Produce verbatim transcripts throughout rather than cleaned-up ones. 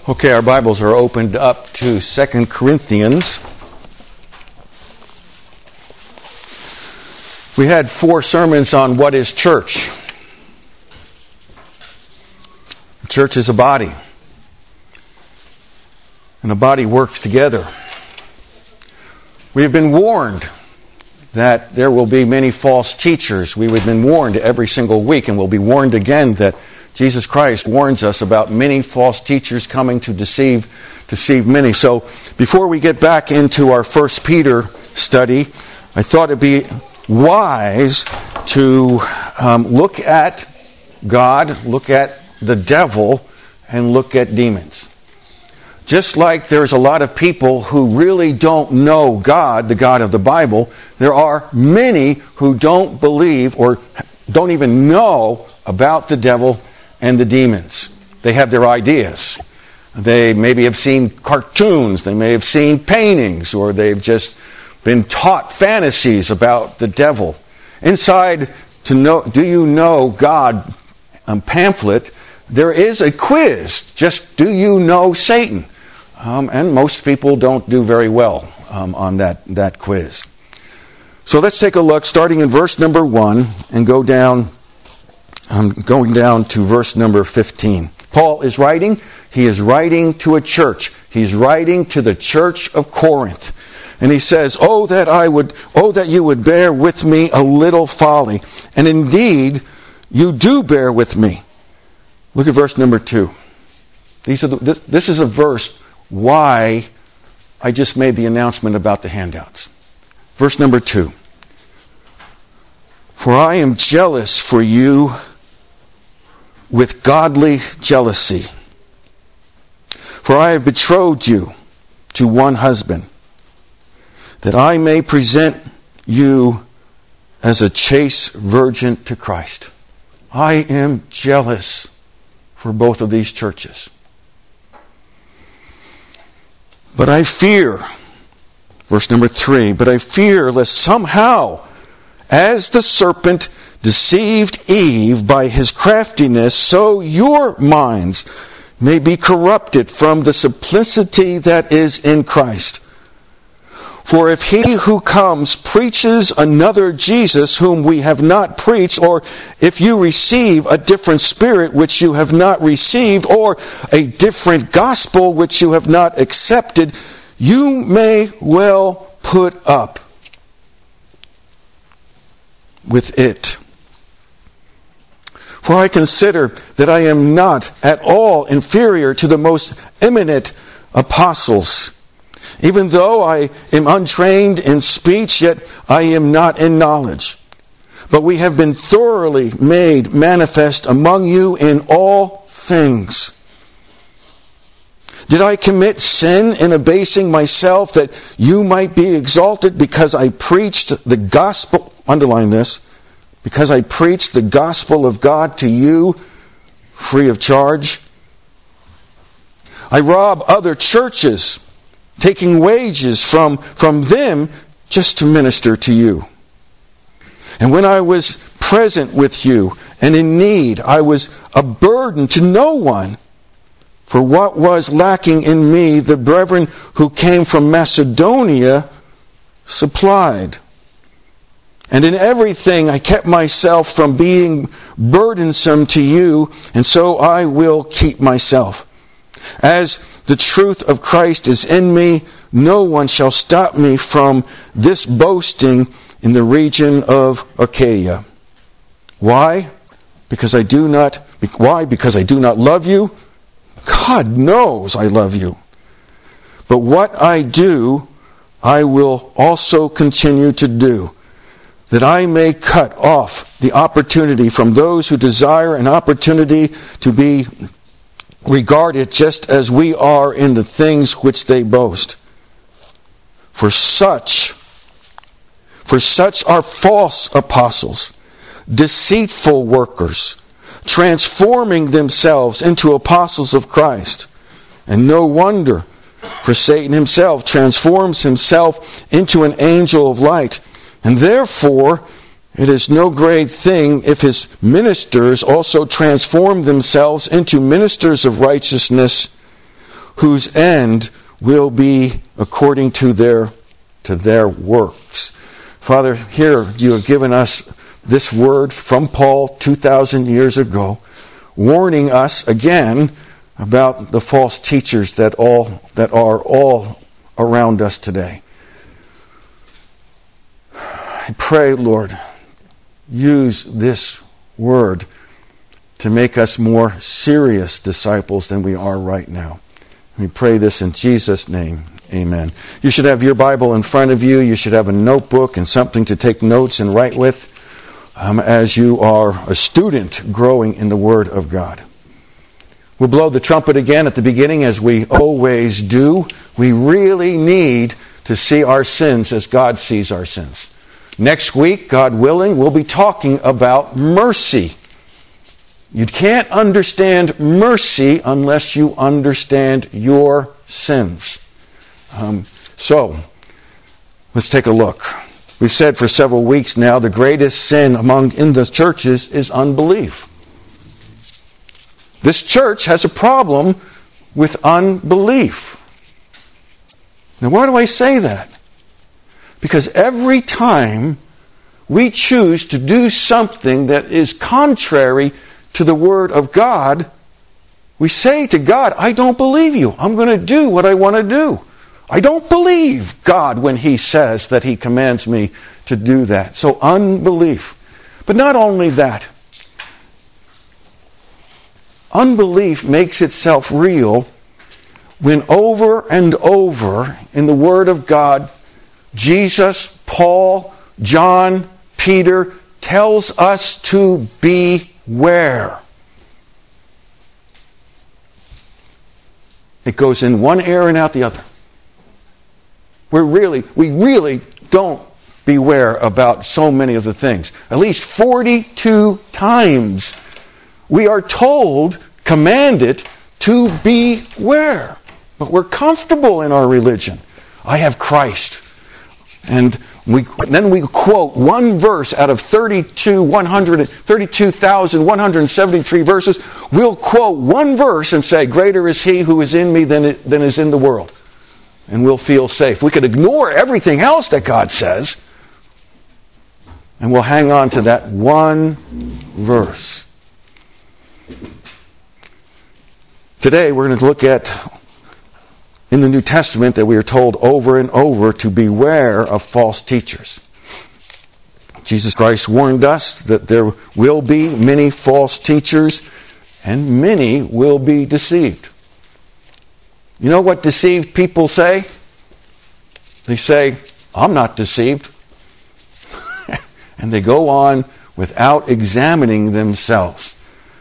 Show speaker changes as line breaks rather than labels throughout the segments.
Okay, our Bibles are opened up to Second Corinthians. We had four sermons on what is church. Church is a body. And a body works together. We have been warned that there will be many false teachers. We have been warned every single week, and we'll be warned again that Jesus Christ warns us about many false teachers coming to deceive, deceive many. So before we get back into our First Peter study, I thought it'd be wise to um, look at God, look at the devil, and look at demons. Just like there's a lot of people who really don't know God, the God of the Bible, there are many who don't believe or don't even know about the devil and the demons. They have their ideas. They maybe have seen cartoons, they may have seen paintings, or they've just been taught fantasies about the devil. Inside to know, Do You Know God um, pamphlet, there is a quiz. Just, do you know Satan? Um, and most people don't do very well um, on that, that quiz. So let's take a look, starting in verse number one, and go down I'm going down to verse number fifteen. Paul is writing. He is writing to a church. He's writing to the church of Corinth. And he says, Oh, that I would, oh, that you would bear with me a little folly. And indeed, you do bear with me. Look at verse number two. These are the, this, this is a verse why I just made the announcement about the handouts. Verse number two. For I am jealous for you with godly jealousy. For I have betrothed you to one husband, that I may present you as a chaste virgin to Christ. I am jealous for both of these churches. But I fear, verse number three, but I fear lest somehow, as the serpent deceived Eve by his craftiness, so your minds may be corrupted from the simplicity that is in Christ. For if he who comes preaches another Jesus whom we have not preached, or if you receive a different spirit which you have not received, or a different gospel which you have not accepted, you may well put up with it. For I consider that I am not at all inferior to the most eminent apostles. Even though I am untrained in speech, yet I am not in knowledge. But we have been thoroughly made manifest among you in all things. Did I commit sin in abasing myself that you might be exalted because I preached the gospel? Underline this. Because I preached the gospel of God to you free of charge. I rob other churches, taking wages from, from them just to minister to you. And when I was present with you and in need, I was a burden to no one. For what was lacking in me, the brethren who came from Macedonia supplied. And in everything I kept myself from being burdensome to you, and so I will keep myself. As the truth of Christ is in me, no one shall stop me from this boasting in the region of Achaia. Why? Because I do not, why? Because I do not love you? God knows I love you. But what I do, I will also continue to do, that I may cut off the opportunity from those who desire an opportunity to be regarded just as we are in the things which they boast. For such, for such are false apostles, deceitful workers, transforming themselves into apostles of Christ. And no wonder, for Satan himself transforms himself into an angel of light. And therefore, it is no great thing if his ministers also transform themselves into ministers of righteousness, whose end will be according to their to their works. Father, here you have given us this word from Paul two thousand years ago, warning us again about the false teachers that all that are all around us today. I pray, Lord, use this word to make us more serious disciples than we are right now. We pray this in Jesus' name. Amen. You should have your Bible in front of you. You should have a notebook and something to take notes and write with um, as you are a student growing in the Word of God. We'll blow the trumpet again at the beginning, as we always do. We really need to see our sins as God sees our sins. Next week, God willing, we'll be talking about mercy. You can't understand mercy unless you understand your sins. Um, so, let's take a look. We've said for several weeks now the greatest sin among in the churches is unbelief. This church has a problem with unbelief. Now, why do I say that? Because every time we choose to do something that is contrary to the Word of God, we say to God, I don't believe you. I'm going to do what I want to do. I don't believe God when He says that He commands me to do that. So unbelief. But not only that. Unbelief makes itself real when over and over in the Word of God, Jesus, Paul, John, Peter tells us to beware. It goes in one ear and out the other. We're really, we really don't beware about so many of the things. At least forty-two times we are told, commanded, to beware. But we're comfortable in our religion. I have Christ. And we then we quote one verse out of thirty-two, one hundred, thirty-two thousand one hundred seventy-three verses. We'll quote one verse and say, greater is He who is in me than, it, than is in the world. And we'll feel safe. We could ignore everything else that God says, and we'll hang on to that one verse. Today we're going to look at, in the New Testament, that we are told over and over to beware of false teachers. Jesus Christ warned us that there will be many false teachers, and many will be deceived. You know what deceived people say? They say, I'm not deceived. And they go on without examining themselves.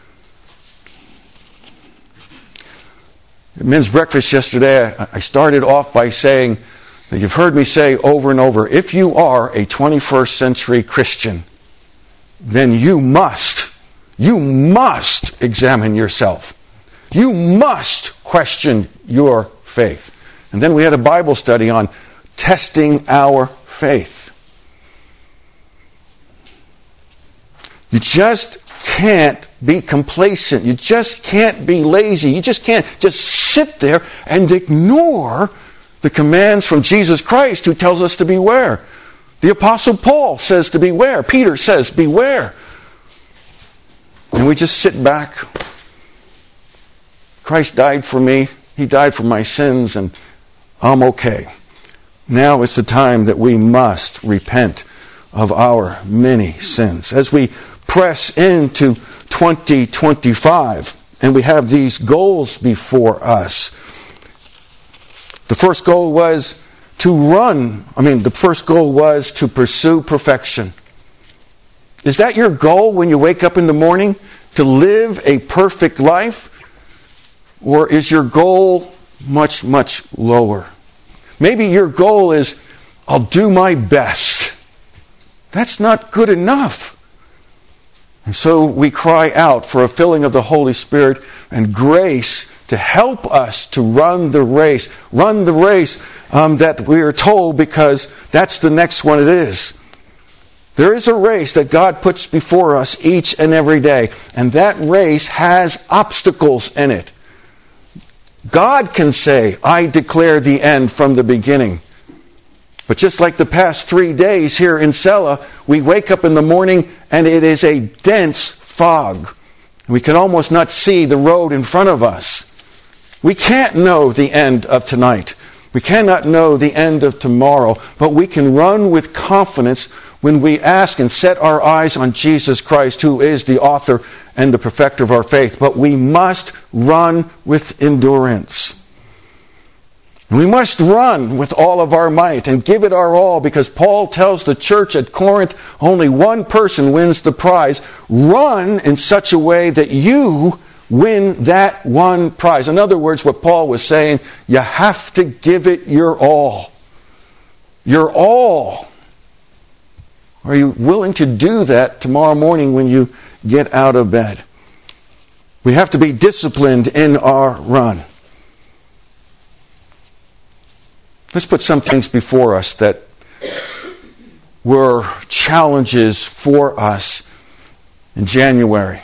At men's breakfast yesterday, I started off by saying that you've heard me say over and over, if you are a twenty-first century Christian, then you must, you must examine yourself. You must question your faith. And then we had a Bible study on testing our faith. You just can't be complacent. You just can't be lazy. You just can't just sit there and ignore the commands from Jesus Christ, who tells us to beware. The Apostle Paul says to beware. Peter says beware. And we just sit back. Christ died for me. He died for my sins, and I'm okay. Now is the time that we must repent of our many sins. As we press into twenty twenty-five, and we have these goals before us. The first goal was to run. I mean, the first goal was to pursue perfection. Is that your goal when you wake up in the morning? To live a perfect life? Or is your goal much, much lower? Maybe your goal is, I'll do my best. That's not good enough. And so we cry out for a filling of the Holy Spirit and grace to help us to run the race. Run the race um, that we are told, because that's the next one it is. There is a race that God puts before us each and every day. And that race has obstacles in it. God can say, I declare the end from the beginning. But just like the past three days here in Sella, we wake up in the morning and it is a dense fog. We can almost not see the road in front of us. We can't know the end of tonight. We cannot know the end of tomorrow, but we can run with confidence when we ask and set our eyes on Jesus Christ, who is the author and the perfecter of our faith. But we must run with endurance. We must run with all of our might and give it our all, because Paul tells the church at Corinth only one person wins the prize. Run in such a way that you win that one prize. In other words, what Paul was saying, you have to give it your all. Your all. Are you willing to do that tomorrow morning when you get out of bed? We have to be disciplined in our run. Let's put some things before us that were challenges for us in January.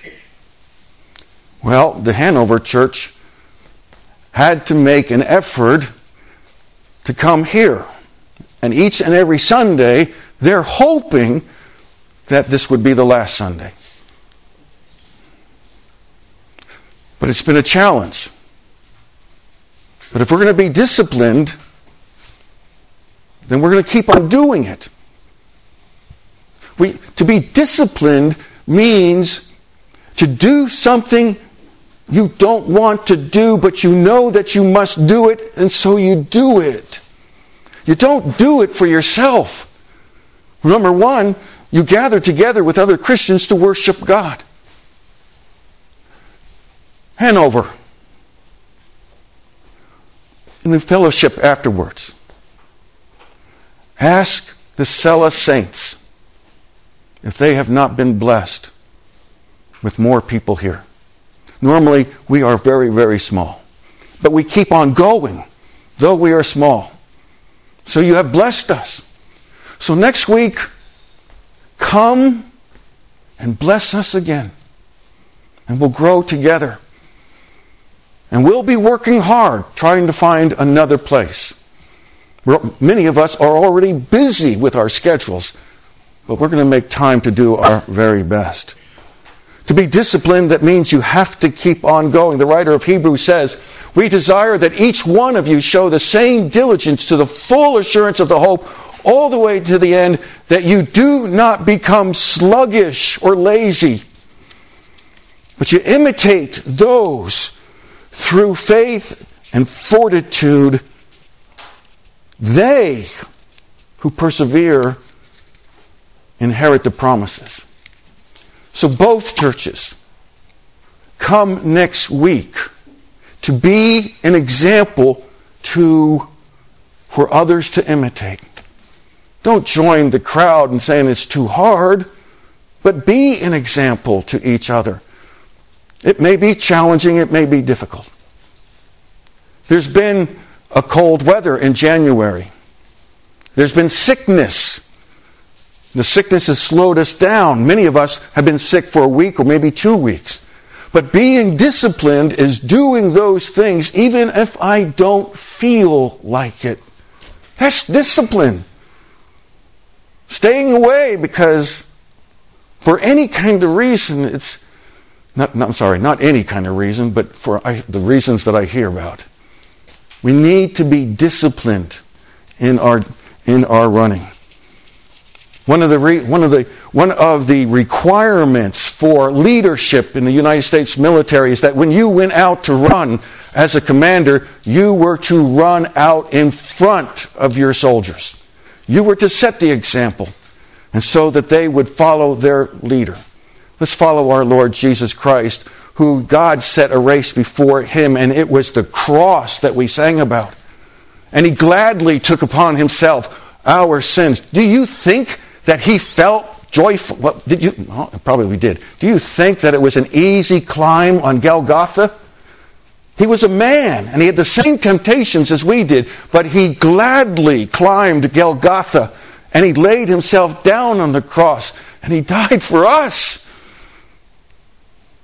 Well, the Hanover Church had to make an effort to come here. And each and every Sunday, they're hoping that this would be the last Sunday. But it's been a challenge. But if we're going to be disciplined, then we're going to keep on doing it. We, to be disciplined means to do something you don't want to do, but you know that you must do it, and so you do it. You don't do it for yourself. Number one, you gather together with other Christians to worship God. Hanover. In the fellowship afterwards, ask the Sella saints if they have not been blessed with more people here. Normally, we are very, very small. But we keep on going, though we are small. So you have blessed us. So next week, come and bless us again. And we'll grow together. And we'll be working hard trying to find another place. Many of us are already busy with our schedules, but we're going to make time to do our very best. To be disciplined, that means you have to keep on going. The writer of Hebrews says, we desire that each one of you show the same diligence to the full assurance of the hope all the way to the end, that you do not become sluggish or lazy, but you imitate those through faith and fortitude, they who persevere inherit the promises. So both churches come next week to be an example to for others to imitate. Don't join the crowd in saying it's too hard, but be an example to each other. It may be challenging, it may be difficult. There's been a cold weather in January. There's been sickness. The sickness has slowed us down. Many of us have been sick for a week or maybe two weeks. But being disciplined is doing those things even if I don't feel like it. That's discipline. Staying away because for any kind of reason, it's not, not I'm sorry, not any kind of reason, but for I, the reasons that I hear about. We need to be disciplined in our in our running. One of the re, one of the one of the requirements for leadership in the United States military is that when you went out to run as a commander, you were to run out in front of your soldiers. You were to set the example, and so that they would follow their leader. Let's follow our Lord Jesus Christ, who God set a race before him, and it was the cross that we sang about. And he gladly took upon himself our sins. Do you think that he felt joyful? Well, did you? Well, probably did. Do you think that it was an easy climb on Golgotha? He was a man, and he had the same temptations as we did, but he gladly climbed Golgotha, and he laid himself down on the cross, and he died for us.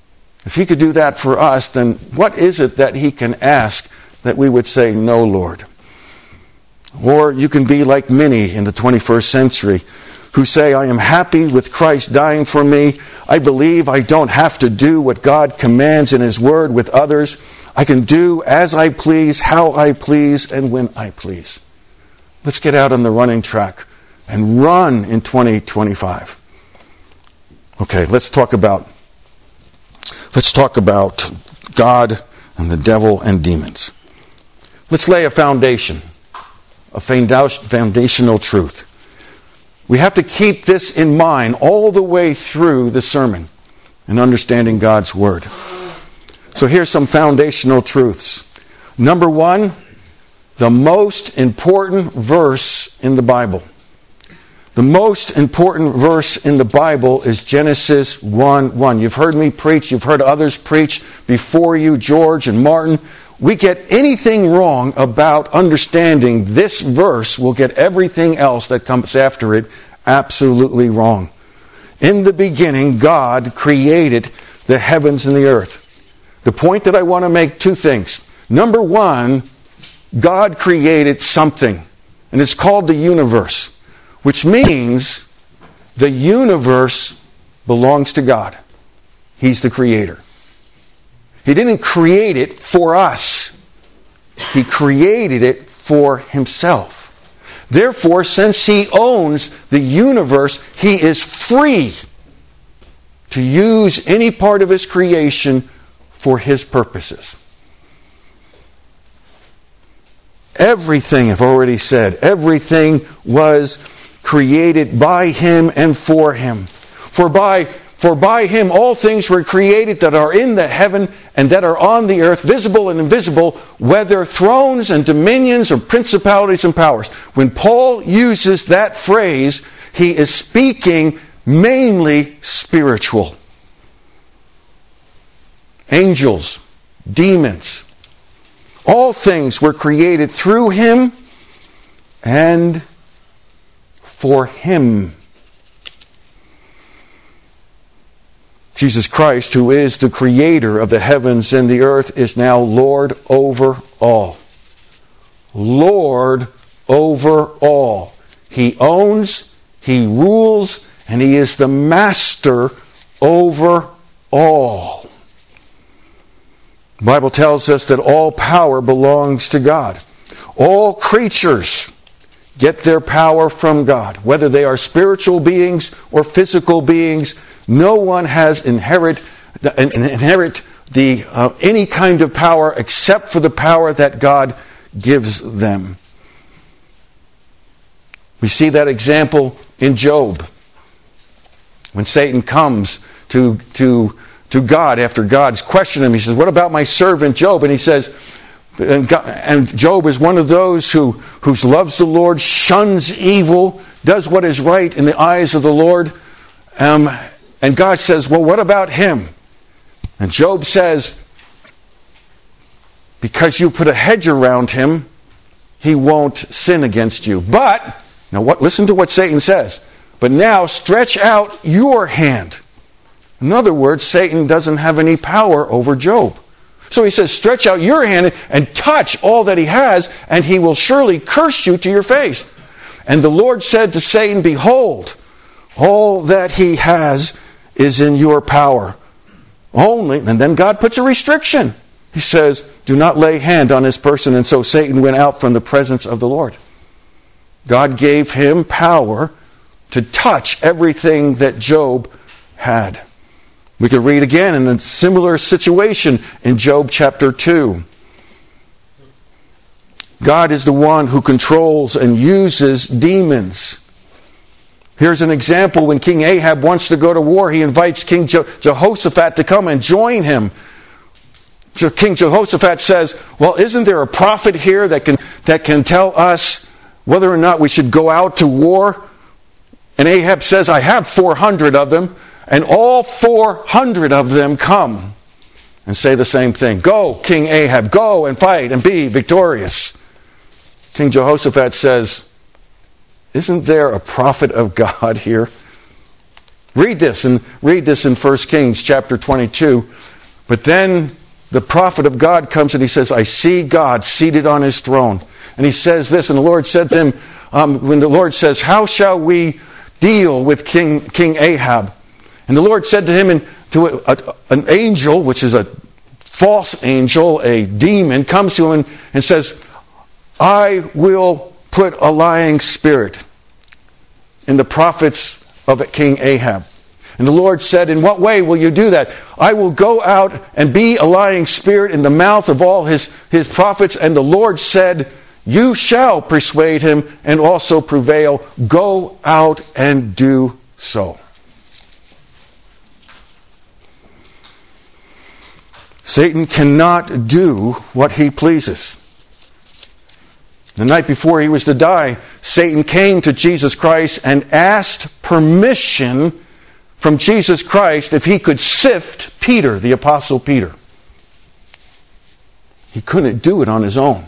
If he could do that for us, then what is it that he can ask that we would say, no, Lord? Or you can be like many in the twenty-first century who say, I am happy with Christ dying for me. I believe I don't have to do what God commands in his word with others. I can do as I please, how I please, and when I please. Let's get out on the running track and run in twenty twenty-five. Okay, let's talk about let's talk about God and the devil and demons. Let's lay a foundation, a foundational truth. We have to keep this in mind all the way through the sermon and understanding God's word. So here's some foundational truths. Number one, the most important verse in the Bible. The most important verse in the Bible is Genesis one one. You've heard me preach, you've heard others preach before you, George and Martin. We get anything wrong about understanding this verse, we'll get everything else that comes after it absolutely wrong. In the beginning, God created the heavens and the earth. The point that I want to make, two things. Number one, God created something, and it's called the universe, which means the universe belongs to God. He's the creator. He didn't create it for us. He created it for himself. Therefore, since he owns the universe, he is free to use any part of his creation for his purposes. Everything, I've already said, everything was created by him and for him. For by For by him all things were created that are in the heaven and that are on the earth, visible and invisible, whether thrones and dominions or principalities and powers. When Paul uses that phrase, he is speaking mainly spiritual. Angels, demons, all things were created through him and for him. Jesus Christ, who is the creator of the heavens and the earth, is now Lord over all. Lord over all. He owns, he rules, and he is the master over all. The Bible tells us that all power belongs to God. All creatures get their power from God, whether they are spiritual beings or physical beings. No one has inherit inherit the uh, any kind of power except for the power that God gives them. We see that example in Job. When Satan comes to to to God after God's questioned him, he says, "What about my servant Job?" And he says, and, God, and Job is one of those who who loves the Lord, shuns evil, does what is right in the eyes of the Lord. Um, And God says, well, what about him? And Job says, because you put a hedge around him, he won't sin against you. But, now what? Listen to what Satan says. But now stretch out your hand. In other words, Satan doesn't have any power over Job. So he says, stretch out your hand and touch all that he has, and he will surely curse you to your face. And the Lord said to Satan, behold, all that he has is in your power. Only, and then God puts a restriction. He says, do not lay hand on his person. And so Satan went out from the presence of the Lord. God gave him power to touch everything that Job had. We could read again in a similar situation in Job chapter two. God is the one who controls and uses demons. Here's an example. When King Ahab wants to go to war, he invites King Je- Jehoshaphat to come and join him. Je- King Jehoshaphat says, well, isn't there a prophet here that can, that can tell us whether or not we should go out to war? And Ahab says, I have four hundred of them, and all four hundred of them come and say the same thing. Go, King Ahab, go and fight and be victorious. King Jehoshaphat says, isn't there a prophet of God here? Read this and read this in First Kings chapter twenty-two, But then the prophet of God comes and he says, I see God seated on his throne. And he says this, and the Lord said to him, um, when the Lord says, how shall we deal with King, King Ahab? And the Lord said to him, and to a, a, an angel, which is a false angel, a demon, comes to him and, and says, I will put a lying spirit in the prophets of King Ahab. And the Lord said, in what way will you do that? I will go out and be a lying spirit in the mouth of all his, his prophets. And the Lord said, you shall persuade him and also prevail. Go out and do so. Satan cannot do what he pleases. The night before he was to die, Satan came to Jesus Christ and asked permission from Jesus Christ if he could sift Peter, the Apostle Peter. He couldn't do it on his own.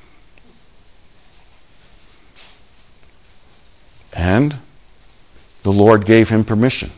And the Lord gave him permission.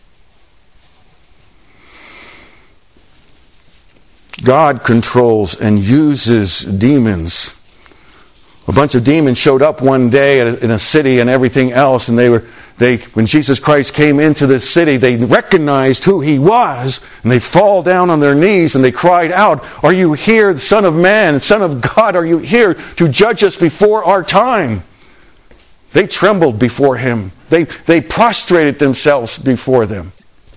God controls and uses demons. A bunch of demons showed up one day in a city and everything else, and they were they when Jesus Christ came into this city, they recognized who he was, and they fall down on their knees and they cried out, are you here, the Son of Man, Son of God, are you here to judge us before our time? They trembled before him. They, they prostrated themselves before them.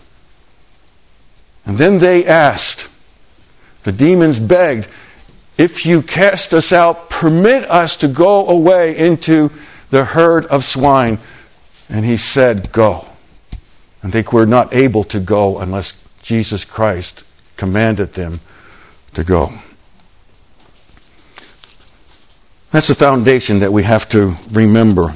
And then they asked, the demons begged, if you cast us out, permit us to go away into the herd of swine. And he said, go. And they were not able to go unless Jesus Christ commanded them to go. That's the foundation that we have to remember.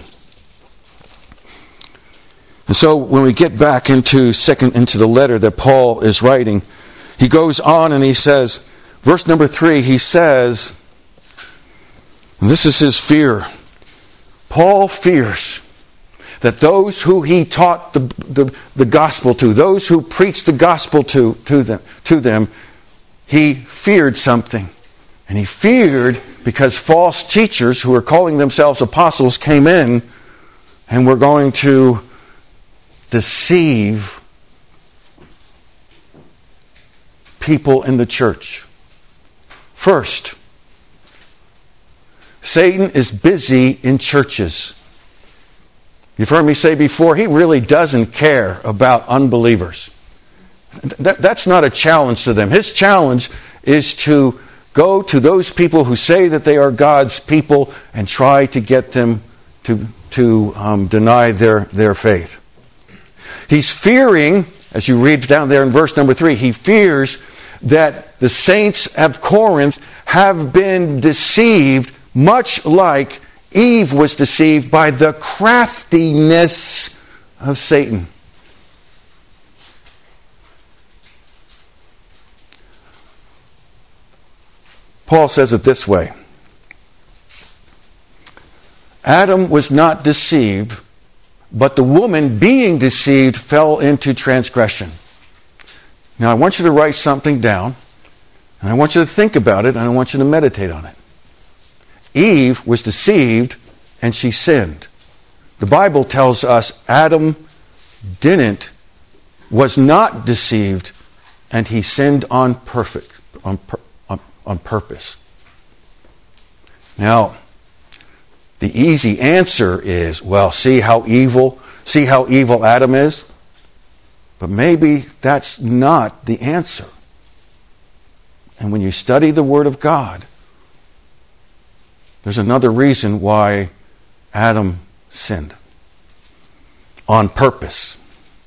And so when we get back into second into the letter that Paul is writing, he goes on and he says, verse number three, he says, and this is his fear. Paul fears that those who he taught the, the, the gospel to, those who preached the gospel to, to them, to them, he feared something. And he feared because false teachers who were calling themselves apostles came in and were going to deceive people in the church. First, Satan is busy in churches. You've heard me say before, he really doesn't care about unbelievers. That, that's not a challenge to them. His challenge is to go to those people who say that they are God's people and try to get them to, to um, deny their, their faith. He's fearing, as you read down there in verse number three, he fears that the saints of Corinth have been deceived, much like Eve was deceived by the craftiness of Satan. Paul says it this way. Adam was not deceived, but the woman being deceived fell into transgression. Now I want you to write something down, and I want you to think about it, and I want you to meditate on it. Eve was deceived, and she sinned. The Bible tells us Adam didn't, was not deceived, and he sinned on perfect, on, on, on purpose. Now, the easy answer is, well, see how evil, see how evil Adam is? But maybe that's not the answer. And when you study the Word of God, there's another reason why Adam sinned. On purpose.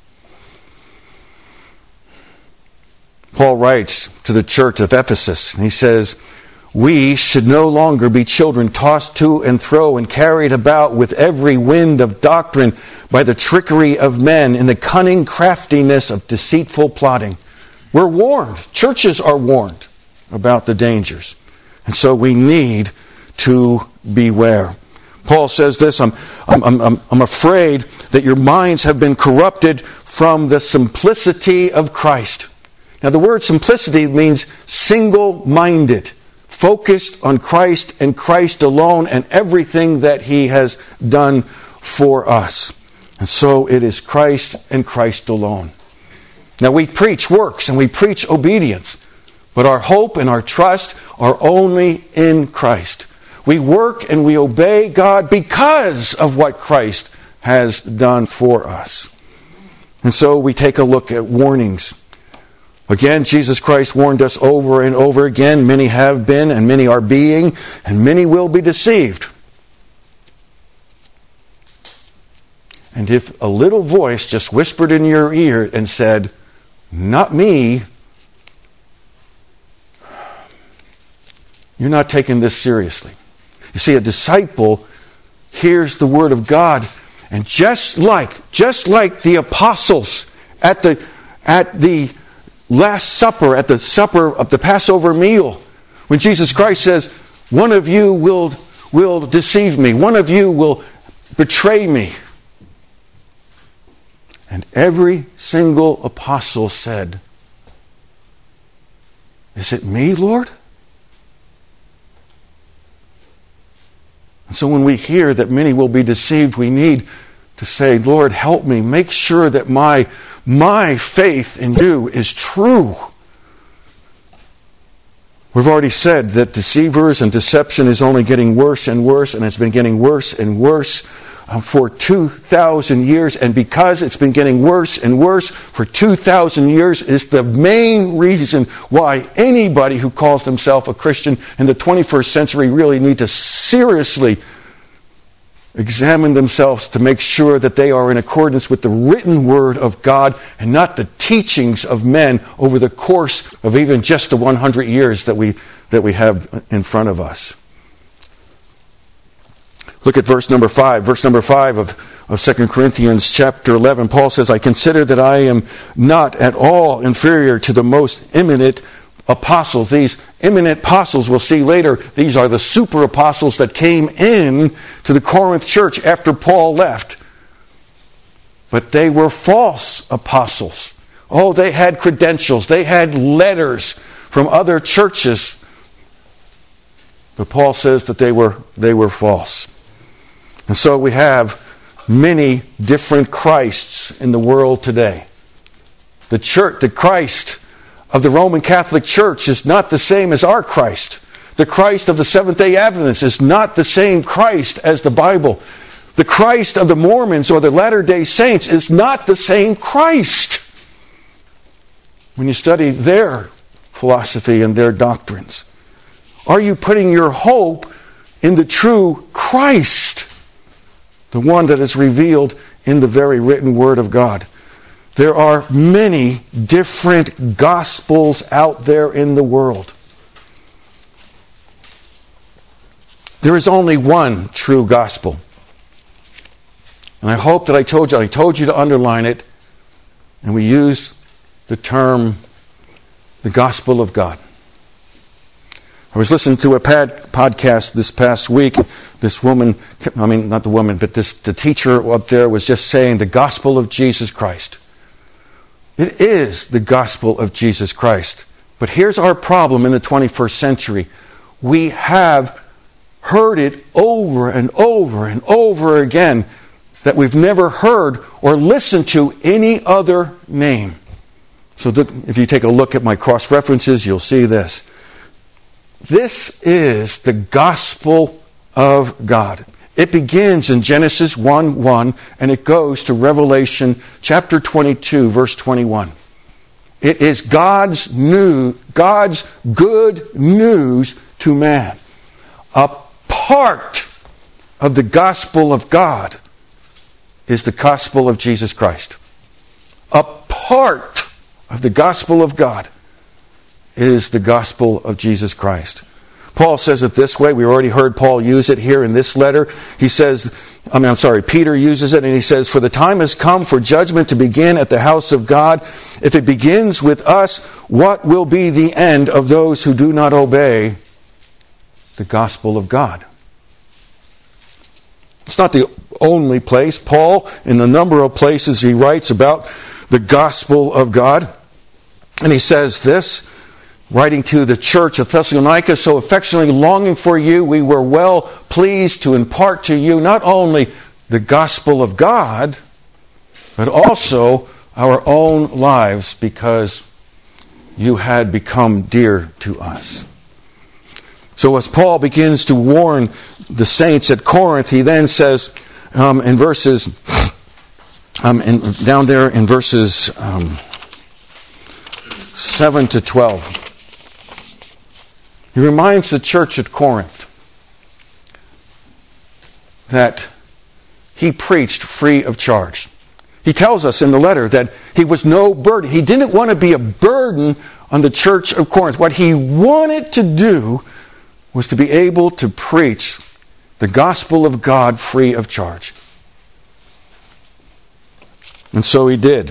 Paul writes to the church of Ephesus, and he says, we should no longer be children tossed to and fro and carried about with every wind of doctrine by the trickery of men in the cunning craftiness of deceitful plotting. We're warned. Churches are warned about the dangers. And so we need to beware. Paul says this, I'm, I'm, I'm, I'm afraid that your minds have been corrupted from the simplicity of Christ. Now the word simplicity means single-minded, focused on Christ and Christ alone and everything that He has done for us. And so it is Christ and Christ alone. Now we preach works and we preach obedience, but our hope and our trust are only in Christ. We work and we obey God because of what Christ has done for us. And so we take a look at warnings. Again, Jesus Christ warned us over and over again. Many have been and many are being, and many will be deceived. And if a little voice just whispered in your ear and said, "Not me," you're not taking this seriously. You see, a disciple hears the word of God, and just like, just like the apostles at the at the Last Supper, at the supper of the Passover meal, when Jesus Christ says, "One of you will will deceive me, one of you will betray me." And every single apostle said, "Is it me, Lord?" And so when we hear that many will be deceived, we need to say, "Lord, help me. Make sure that my, my faith in you is true." We've already said that deceivers and deception is only getting worse and worse, and it's been getting worse and worse um, for two thousand years. And because it's been getting worse and worse for two thousand years is the main reason why anybody who calls themselves a Christian in the twenty-first century really need to seriously examine themselves to make sure that they are in accordance with the written word of God and not the teachings of men over the course of even just the one hundred years that we that we have in front of us. Look at verse number five. Verse number five of, of Second Corinthians chapter eleven. Paul says, "I consider that I am not at all inferior to the most eminent apostles." These eminent apostles, we'll see later, these are the super apostles that came in to the Corinth church after Paul left. But they were false apostles. Oh, they had credentials. They had letters from other churches. But Paul says that they were they were false. And so we have many different Christs in the world today. The church, the Christ of the Roman Catholic Church is not the same as our Christ. The Christ of the Seventh-day Adventists is not the same Christ as the Bible. The Christ of the Mormons or the Latter-day Saints is not the same Christ. When you study their philosophy and their doctrines, are you putting your hope in the true Christ, the one that is revealed in the very written Word of God? There are many different gospels out there in the world. There is only one true gospel. And I hope that I told you, I told you to underline it, and we use the term the gospel of God. I was listening to a pad, podcast this past week. This woman, I mean, not the woman, but this the teacher up there was just saying the gospel of Jesus Christ. It is the gospel of Jesus Christ. But here's our problem in the twenty-first century. We have heard it over and over and over again that we've never heard or listened to any other name. So that if you take a look at my cross-references, you'll see this. This is the gospel of God. It begins in Genesis one one and it goes to Revelation chapter twenty-two, verse twenty-one. It is God's new, God's good news to man. A part of the gospel of God is the gospel of Jesus Christ. A part of the gospel of God is the gospel of Jesus Christ. Paul says it this way. We already heard Paul use it here in this letter. He says, I mean, I'm sorry, Peter uses it, and he says, "For the time has come for judgment to begin at the house of God. If it begins with us, what will be the end of those who do not obey the gospel of God?" It's not the only place. Paul, in a number of places, he writes about the gospel of God. And he says this, writing to the church of Thessalonica, so affectionately longing for you, we were well pleased to impart to you not only the gospel of God, but also our own lives, because you had become dear to us. So as Paul begins to warn the saints at Corinth, he then says um, in verses, um, in, down there in verses um, seven to twelve, he reminds the church at Corinth that he preached free of charge. He tells us in the letter that he was no burden. He didn't want to be a burden on the church of Corinth. What he wanted to do was to be able to preach the gospel of God free of charge. And so he did.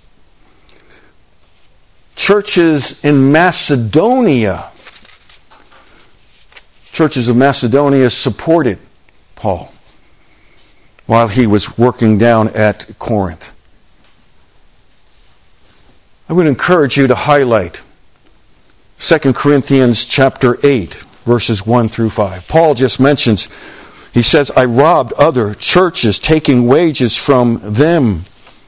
Churches in Macedonia, churches of Macedonia supported Paul while he was working down at Corinth. I would encourage you to highlight Second Corinthians chapter eight, verses one through five. Paul just mentions, he says, I robbed other churches, taking wages from them.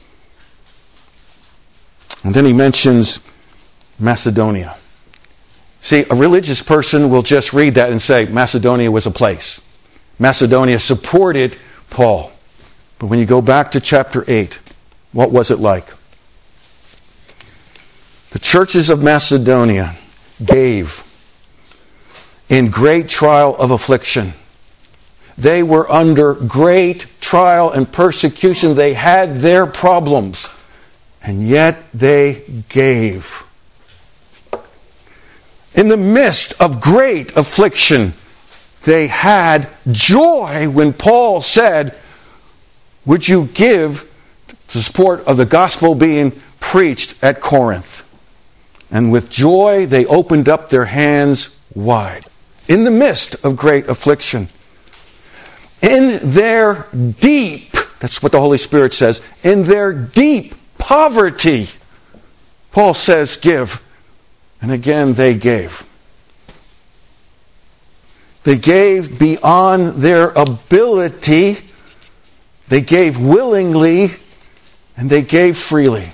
And then he mentions Macedonia. See, a religious person will just read that and say, Macedonia was a place. Macedonia supported Paul. But when you go back to chapter eight, what was it like? The churches of Macedonia gave in great trial of affliction. They were under great trial and persecution. They had their problems, and yet they gave. In the midst of great affliction, they had joy when Paul said, would you give to support of the gospel being preached at Corinth? And with joy, they opened up their hands wide. In the midst of great affliction. In their deep, that's what the Holy Spirit says, in their deep poverty, Paul says, give. And again, they gave. They gave beyond their ability. They gave willingly, and they gave freely.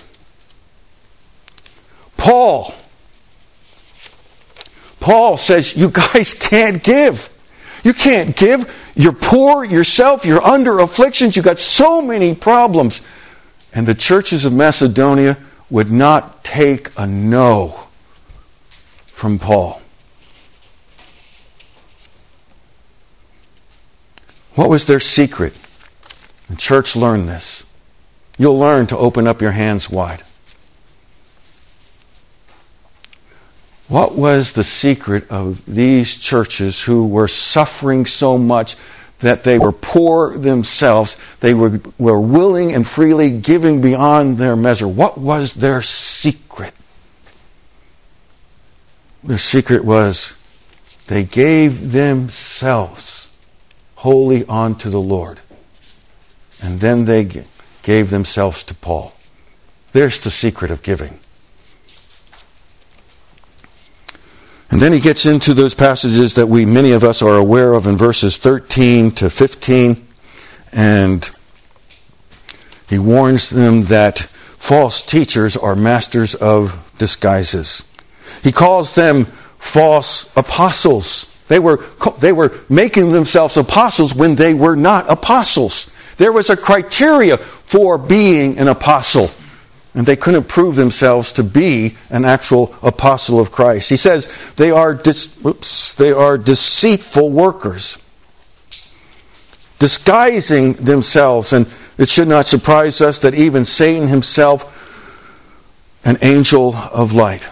Paul, Paul says, you guys can't give. You can't give. You're poor yourself. You're under afflictions. You've got so many problems. And the churches of Macedonia would not take a no from Paul. What was their secret? The church learned this. You'll learn to open up your hands wide. What was the secret of these churches who were suffering so much that they were poor themselves? They were, were willing and freely giving beyond their measure. What was their secret? Their secret was they gave themselves wholly unto the Lord. And then they gave themselves to Paul. There's the secret of giving. And then he gets into those passages that we, many of us, are aware of in verses thirteen to fifteen. And he warns them that false teachers are masters of disguises. He calls them false apostles. They were, they were making themselves apostles when they were not apostles. There was a criteria for being an apostle. And they couldn't prove themselves to be an actual apostle of Christ. He says they are, dis, oops, they are deceitful workers, disguising themselves. And it should not surprise us that even Satan himself, an angel of light.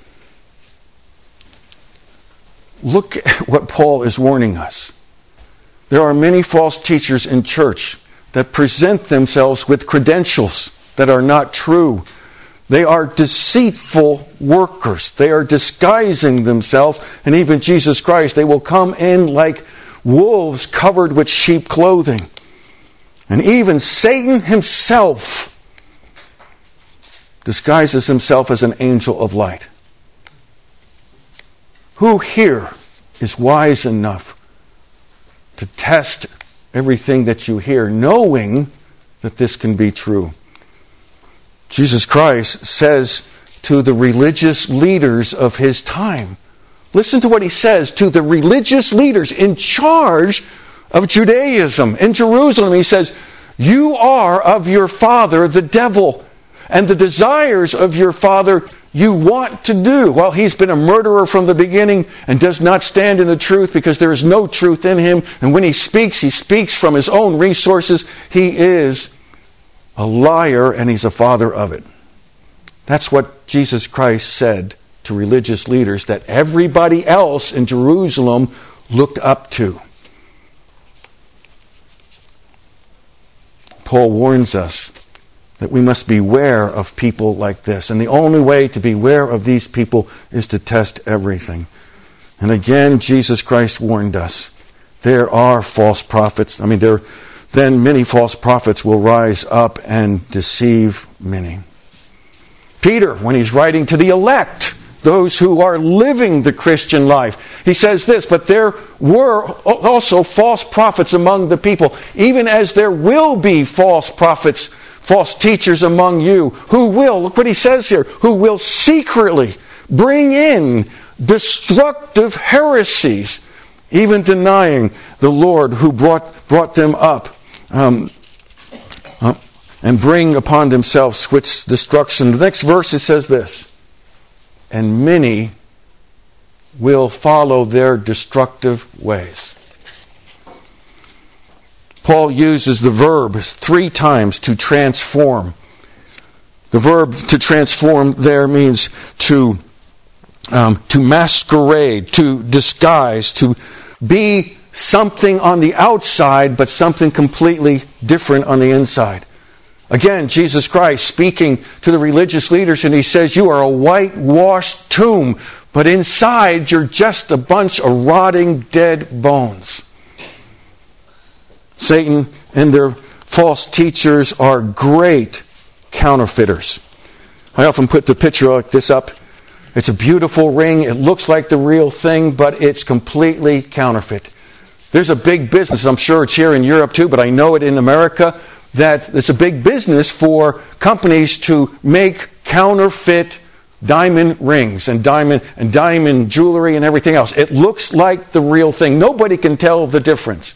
Look at what Paul is warning us. There are many false teachers in church that present themselves with credentials that are not true. They are deceitful workers. They are disguising themselves. And even Jesus Christ, they will come in like wolves covered with sheep clothing. And even Satan himself disguises himself as an angel of light. Who here is wise enough to test everything that you hear, knowing that this can be true? Jesus Christ says to the religious leaders of his time, listen to what he says to the religious leaders in charge of Judaism in Jerusalem. He says, "You are of your father, the devil, and the desires of your father you want to do." Well, he's been a murderer from the beginning and does not stand in the truth because there is no truth in him. And when he speaks, he speaks from his own resources. He is a liar and he's a father of it. That's what Jesus Christ said to religious leaders that everybody else in Jerusalem looked up to. Paul warns us that we must beware of people like this. And the only way to beware of these people is to test everything. And again, Jesus Christ warned us. There are false prophets. I mean, there then many false prophets will rise up and deceive many. Peter, when he's writing to the elect, those who are living the Christian life, he says this, "But there were also false prophets among the people, even as there will be false prophets, false teachers among you, who will," look what he says here, "who will secretly bring in destructive heresies, even denying the Lord who brought, brought them up, um, uh, and bring upon themselves swift destruction." The next verse, it says this, "And many will follow their destructive ways." Paul uses the verb three times to transform. The verb to transform there means to um, to masquerade, to disguise, to be something on the outside, but something completely different on the inside. Again, Jesus Christ speaking to the religious leaders, and he says, "You are a whitewashed tomb, but inside you're just a bunch of rotting dead bones." Satan and their false teachers are great counterfeiters. I often put the picture like this up. It's a beautiful ring. It looks like the real thing, but it's completely counterfeit. There's a big business, I'm sure it's here in Europe too, but I know it in America, that it's a big business for companies to make counterfeit diamond rings and diamond and diamond jewelry and everything else. It looks like the real thing. Nobody can tell the difference.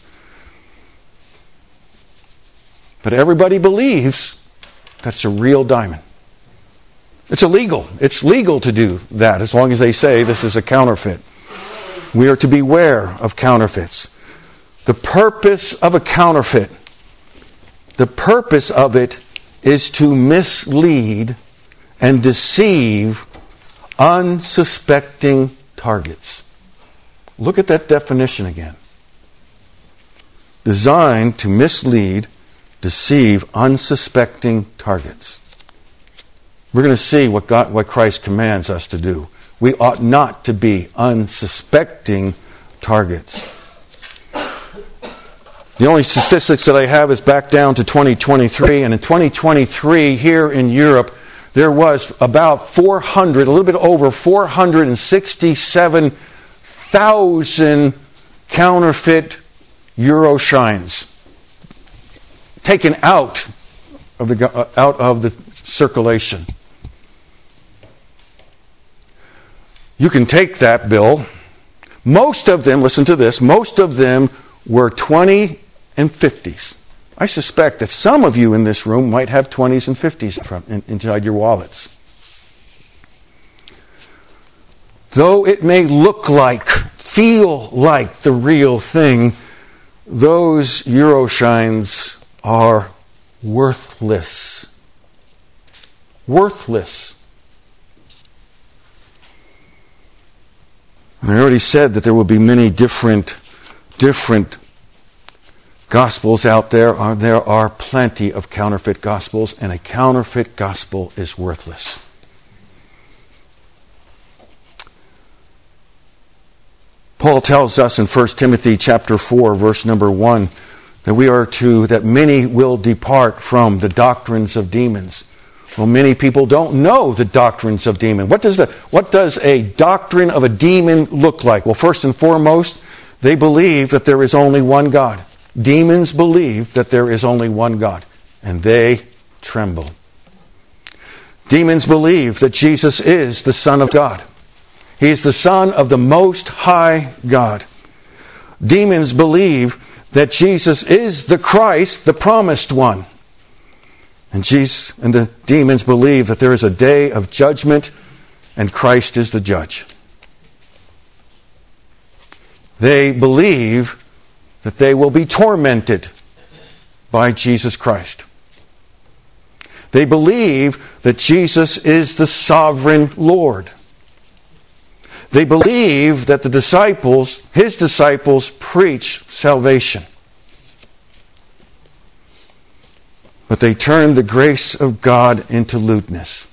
But everybody believes that's a real diamond. It's illegal. It's legal to do that as long as they say this is a counterfeit. We are to beware of counterfeits. The purpose of a counterfeit, the purpose of it is to mislead and deceive unsuspecting targets. Look at that definition again. Designed to mislead, deceive unsuspecting targets. We're going to see what God, what Christ commands us to do. We ought not to be unsuspecting targets. The only statistics that I have is back down to twenty twenty-three, and in twenty twenty-three here in Europe, there was about four hundred, a little bit over four hundred sixty-seven thousand counterfeit Euro shines taken out of the out of the circulation. You can take that bill. Most of them, listen to this, most of them were twenty and fifties. I suspect that some of you in this room might have twenties and fifties inside your wallets. Though it may look like, feel like the real thing, those Euro shines are worthless. Worthless. And I already said that there will be many different, different gospels out there. Uh, there are plenty of counterfeit gospels, and a counterfeit gospel is worthless. Paul tells us in First Timothy chapter four, verse number one, that we are to, that many will depart from the doctrines of demons. Well, many people don't know the doctrines of demons. What does the what does a doctrine of a demon look like? Well, first and foremost, they believe that there is only one God. Demons believe that there is only one God, and they tremble. Demons believe that Jesus is the Son of God. He is the Son of the Most High God. Demons believe that Jesus is the Christ, the promised one. And Jesus and the demons believe that there is a day of judgment and Christ is the judge. They believe that they will be tormented by Jesus Christ. They believe that Jesus is the sovereign Lord. They believe that the disciples, his disciples, preach salvation. But they turn the grace of God into lewdness.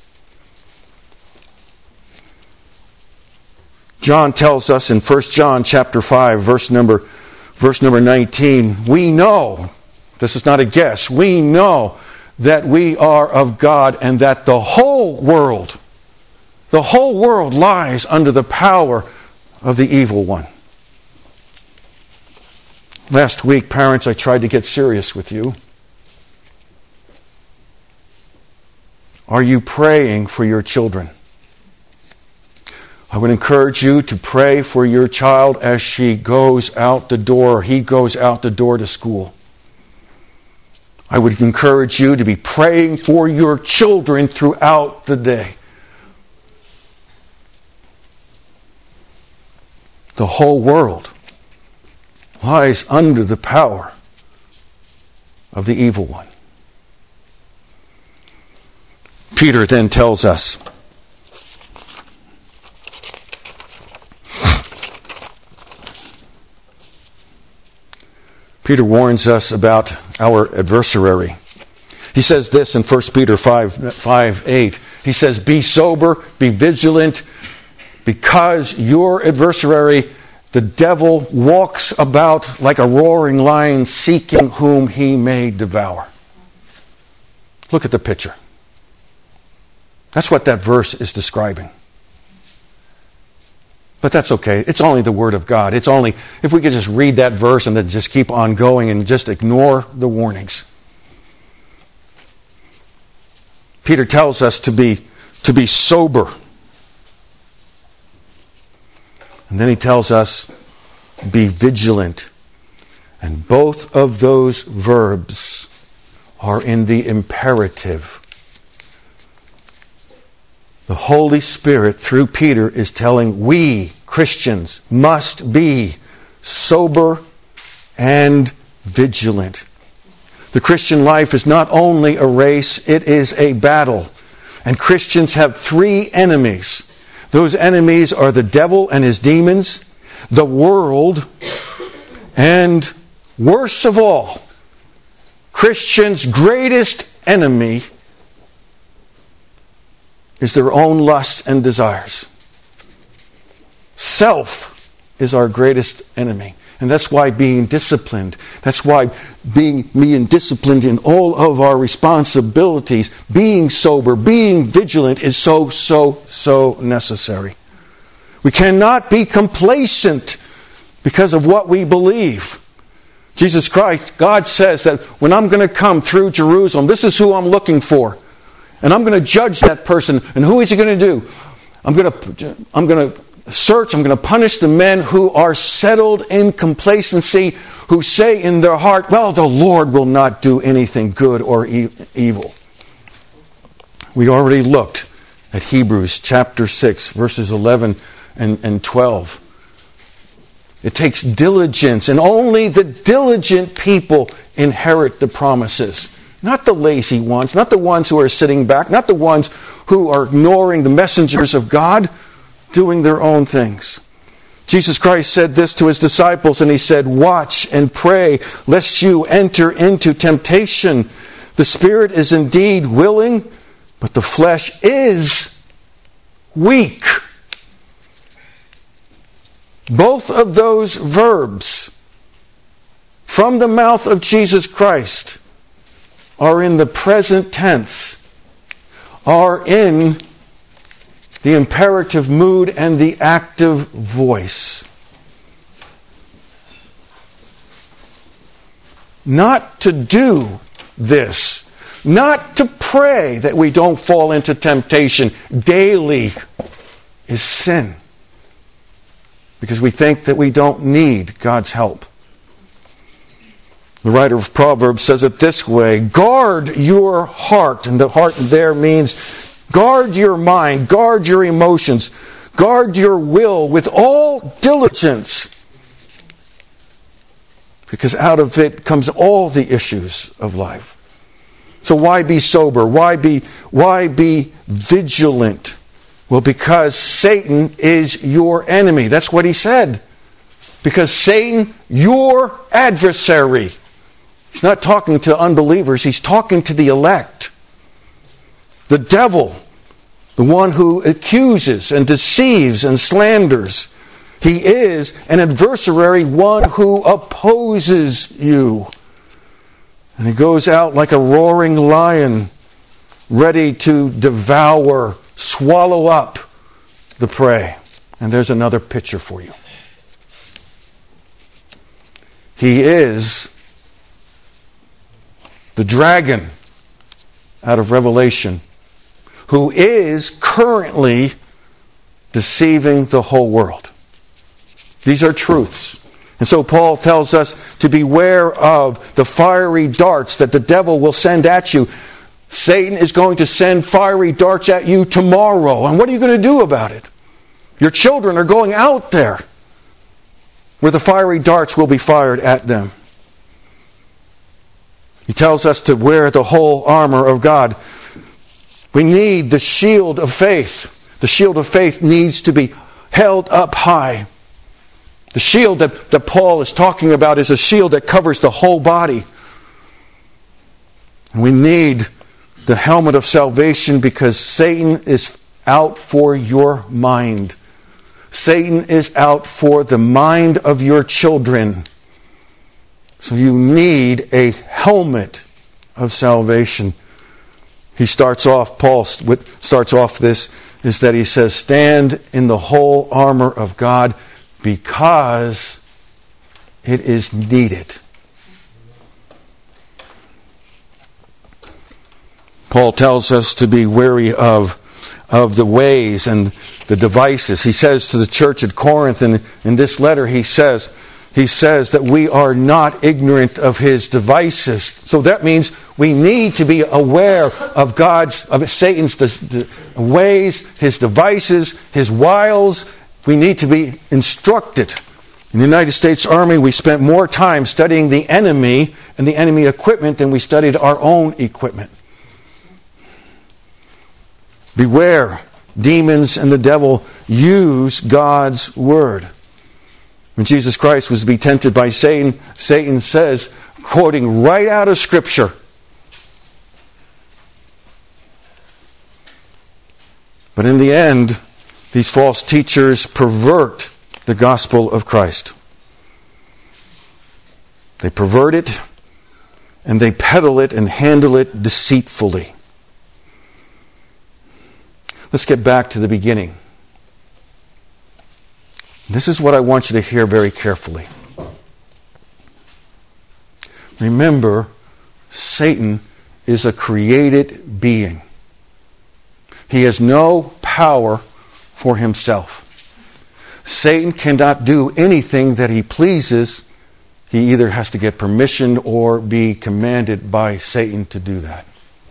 John tells us in First John chapter five, verse number, verse number nineteen, we know, this is not a guess, we know that we are of God and that the whole world, the whole world lies under the power of the evil one. Last week, parents, I tried to get serious with you. Are you praying for your children? I would encourage you to pray for your child as she goes out the door, he goes out the door to school. I would encourage you to be praying for your children throughout the day. The whole world lies under the power of the evil one. Peter then tells us, Peter warns us about our adversary. He says this in First Peter five eight. He says, be sober, be vigilant, because your adversary, the devil, walks about like a roaring lion, seeking whom he may devour. Look at the picture. That's what that verse is describing. But that's okay. It's only the Word of God. It's only, if we could just read that verse and then just keep on going and just ignore the warnings. Peter tells us to be, to be sober. And then he tells us, be vigilant. And both of those verbs are in the imperative. The Holy Spirit, through Peter, is telling we, Christians, must be sober and vigilant. The Christian life is not only a race, it is a battle. And Christians have three enemies. Those enemies are the devil and his demons, the world, and worst of all, Christians' greatest enemy is their own lusts and desires. Self is our greatest enemy. And that's why being disciplined, that's why being, being disciplined in all of our responsibilities, being sober, being vigilant is so, so, so necessary. We cannot be complacent because of what we believe. Jesus Christ, God says that when I'm going to come through Jerusalem, this is who I'm looking for. And I'm going to judge that person. And who is he going to do? I'm going to, I'm going to search, I'm going to punish the men who are settled in complacency, who say in their heart, well, the Lord will not do anything good or e- evil. We already looked at Hebrews chapter six, verses eleven and, and twelve. It takes diligence, and only the diligent people inherit the promises. Not the lazy ones, not the ones who are sitting back, not the ones who are ignoring the messengers of God, doing their own things. Jesus Christ said this to his disciples, and he said, watch and pray, lest you enter into temptation. The spirit is indeed willing, but the flesh is weak. Both of those verbs from the mouth of Jesus Christ are in the present tense. are in the imperative mood and the active voice. Not to do this, not to pray that we don't fall into temptation daily, is sin. Because we think that we don't need God's help. The writer of Proverbs says it this way: guard your heart. And the heart there means guard your mind, guard your emotions, guard your will with all diligence. Because out of it comes all the issues of life. So why be sober? Why be, why be vigilant? Well, because Satan is your enemy. That's what he said. Because Satan, your adversary. He's not talking to unbelievers. He's talking to the elect. The devil, the one who accuses and deceives and slanders. He is an adversary, one who opposes you. And he goes out like a roaring lion, ready to devour, swallow up the prey. And there's another picture for you. He is the dragon out of Revelation, who is currently deceiving the whole world. These are truths. And so Paul tells us to beware of the fiery darts that the devil will send at you. Satan is going to send fiery darts at you tomorrow. And what are you going to do about it? Your children are going out there where the fiery darts will be fired at them. He tells us to wear the whole armor of God. We need the shield of faith. The shield of faith needs to be held up high. The shield that, that Paul is talking about is a shield that covers the whole body. And we need the helmet of salvation because Satan is out for your mind. Satan is out for the mind of your children. So you need a helmet of salvation. He starts off, Paul starts off this, is that he says, stand in the whole armor of God, because it is needed. Paul tells us to be wary of, of the ways and the devices. He says to the church at Corinth, and in this letter he says, he says that we are not ignorant of his devices. So that means we need to be aware of God's, of Satan's de- de- ways, his devices, his wiles. We need to be instructed. In the United States Army, we spent more time studying the enemy and the enemy equipment than we studied our own equipment. Beware, demons and the devil use God's word. When Jesus Christ was to be tempted by Satan, Satan says, quoting right out of Scripture, but in the end, these false teachers pervert the gospel of Christ. They pervert it, and they peddle it and handle it deceitfully. Let's get back to the beginning. This is what I want you to hear very carefully. Remember, Satan is a created being. He has no power for himself. Satan cannot do anything that he pleases. He either has to get permission or be commanded by Satan to do that.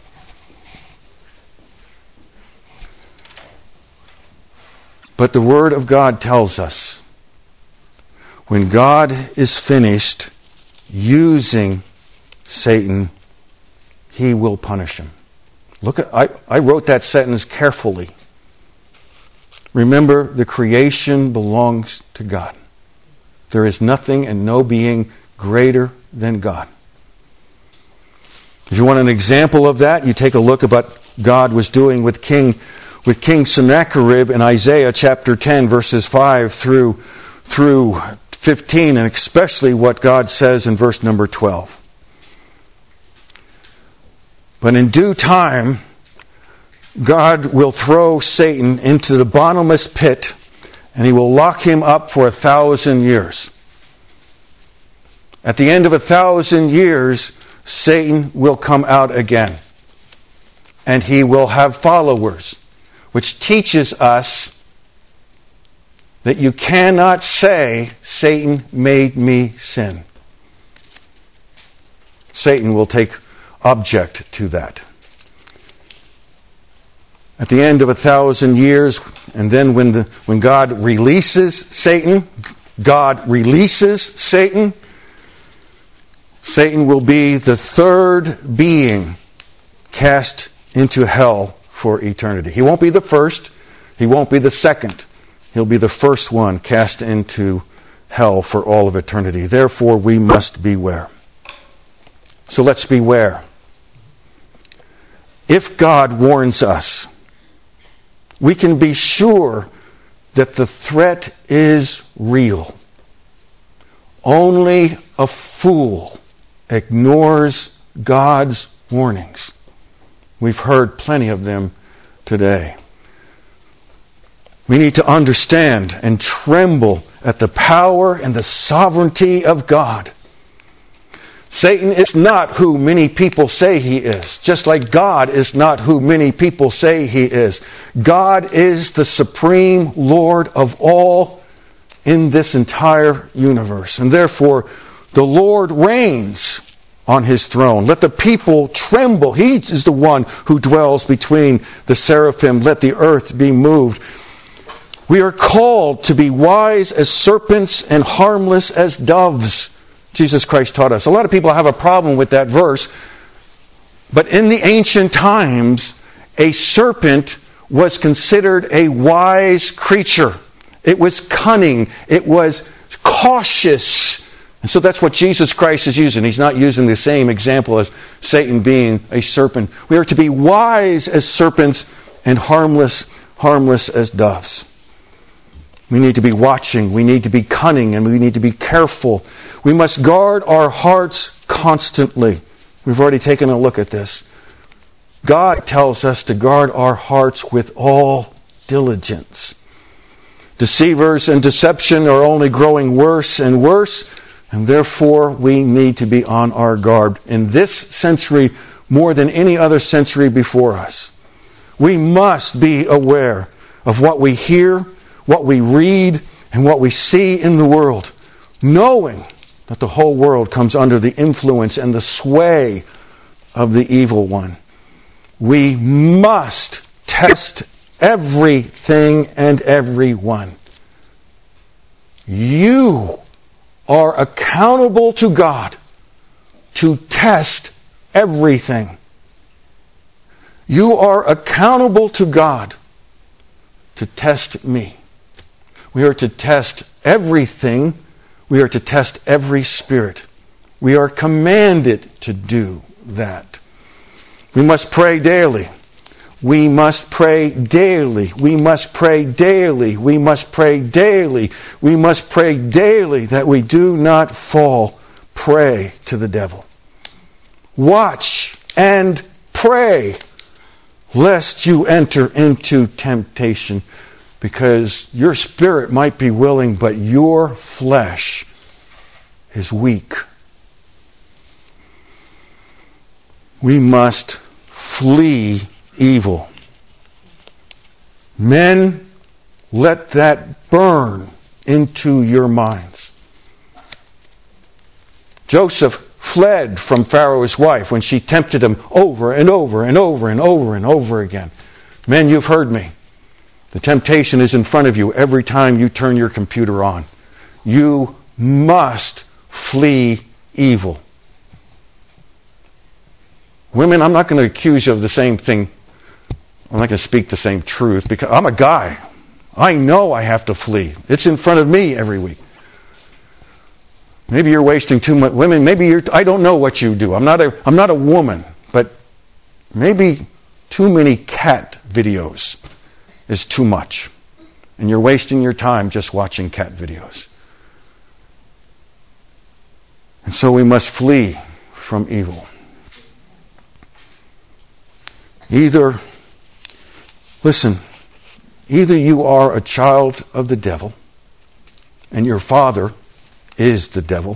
But the Word of God tells us, when God is finished using Satan, he will punish him. Look at, I, I wrote that sentence carefully. Remember, the creation belongs to God. There is nothing and no being greater than God. If you want an example of that, you take a look at what God was doing with King with King Sennacherib in Isaiah chapter ten, verses five through, through fifteen, and especially what God says in verse number twelve. But in due time, God will throw Satan into the bottomless pit, and he will lock him up for a thousand years. At the end of a thousand years, Satan will come out again, and he will have followers, which teaches us that you cannot say, Satan made me sin. Satan will take object to that. At the end of a thousand years, and then when the when God releases Satan, God releases Satan, Satan will be the third being cast into hell for eternity. He won't be the first. He won't be the second. He'll be the first one cast into hell for all of eternity. Therefore, we must beware. So let's beware. If God warns us, we can be sure that the threat is real. Only a fool ignores God's warnings. We've heard plenty of them today. We need to understand and tremble at the power and the sovereignty of God. Satan is not who many people say he is, just like God is not who many people say he is. God is the supreme Lord of all in this entire universe. And therefore, the Lord reigns on his throne. Let the people tremble. He is the one who dwells between the seraphim. Let the earth be moved. We are called to be wise as serpents and harmless as doves. Jesus Christ taught us. A lot of people have a problem with that verse. But in the ancient times, a serpent was considered a wise creature. It was cunning. It was cautious. And so that's what Jesus Christ is using. He's not using the same example as Satan being a serpent. We are to be wise as serpents and harmless, harmless as doves. We need to be watching. We need to be cunning, and we need to be careful. We must guard our hearts constantly. We've already taken a look at this. God tells us to guard our hearts with all diligence. Deceivers and deception are only growing worse and worse, and therefore we need to be on our guard in this century more than any other century before us. We must be aware of what we hear, what we read, and what we see in the world, knowing that the whole world comes under the influence and the sway of the evil one. We must test everything and everyone. You are accountable to God to test everything. You are accountable to God to test me. We are to test everything. We are to test every spirit. We are commanded to do that. We must pray daily. We must pray daily. We must pray daily. We must pray daily. We must pray daily that we do not fall prey to the devil. Watch and pray lest you enter into temptation, because your spirit might be willing, but your flesh is weak. We must flee evil. Men, let that burn into your minds. Joseph fled from Pharaoh's wife when she tempted him over and over and over and over and over again. Men, you've heard me. The temptation is in front of you every time you turn your computer on. You must flee evil. Women, I'm not going to accuse you of the same thing. I'm not going to speak the same truth, because I'm a guy. I know I have to flee. It's in front of me every week. Maybe you're wasting too much. Women, maybe you're, I don't know what you do. I'm not a, I'm not a woman, but maybe too many cat videos is too much. And you're wasting your time just watching cat videos. And so we must flee from evil. Either Listen, either you are a child of the devil, and your father is the devil,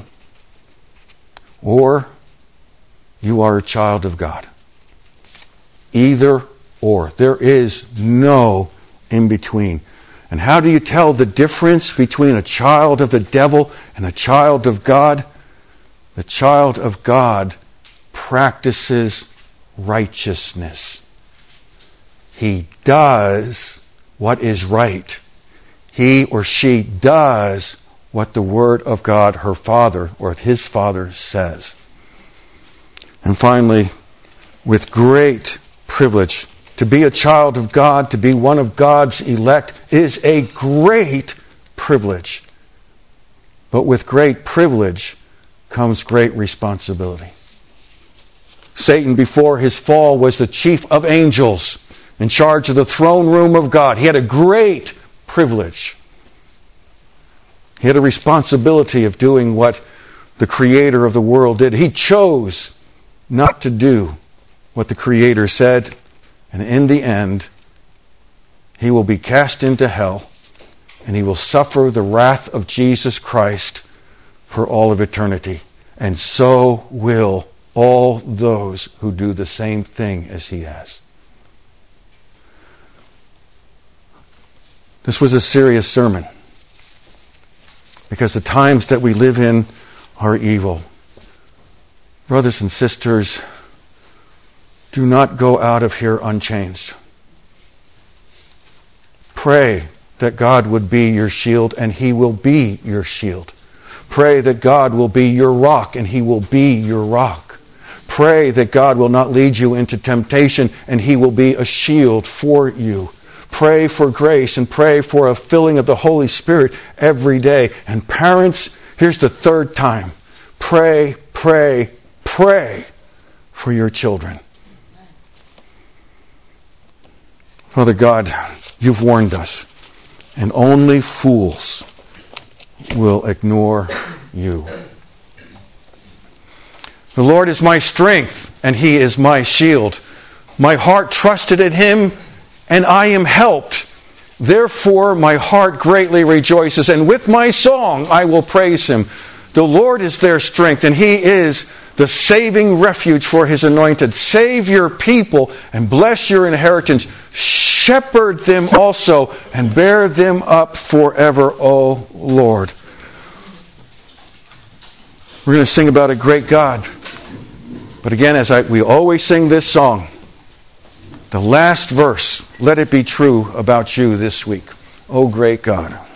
or you are a child of God. Either or. There is no in between. And how do you tell the difference between a child of the devil and a child of God? The child of God practices righteousness. He does what is right. He or she does what the Word of God, her Father, or his Father says. And finally, with great privilege, to be a child of God, to be one of God's elect, is a great privilege. But with great privilege comes great responsibility. Satan, before his fall, was the chief of angels in charge of the throne room of God. He had a great privilege. He had a responsibility of doing what the Creator of the world did. He chose not to do what the Creator said, and in the end, he will be cast into hell, and he will suffer the wrath of Jesus Christ for all of eternity. And so will all those who do the same thing as he has. This was a serious sermon, because the times that we live in are evil. Brothers and sisters, do not go out of here unchanged. Pray that God would be your shield, and he will be your shield. Pray that God will be your rock, and he will be your rock. Pray that God will not lead you into temptation, and he will be a shield for you. Pray for grace and pray for a filling of the Holy Spirit every day. And parents, here's the third time. Pray, pray, pray for your children. Father God, you've warned us, and only fools will ignore you. The Lord is my strength, and he is my shield. My heart trusted in him, and I am helped. Therefore my heart greatly rejoices, and with my song I will praise him. The Lord is their strength, and he is the saving refuge for his anointed. Save your people and bless your inheritance. Shepherd them also and bear them up forever, O Lord. We're going to sing about a great God. But again, as I, we always sing this song, the last verse, let it be true about you this week. O great God.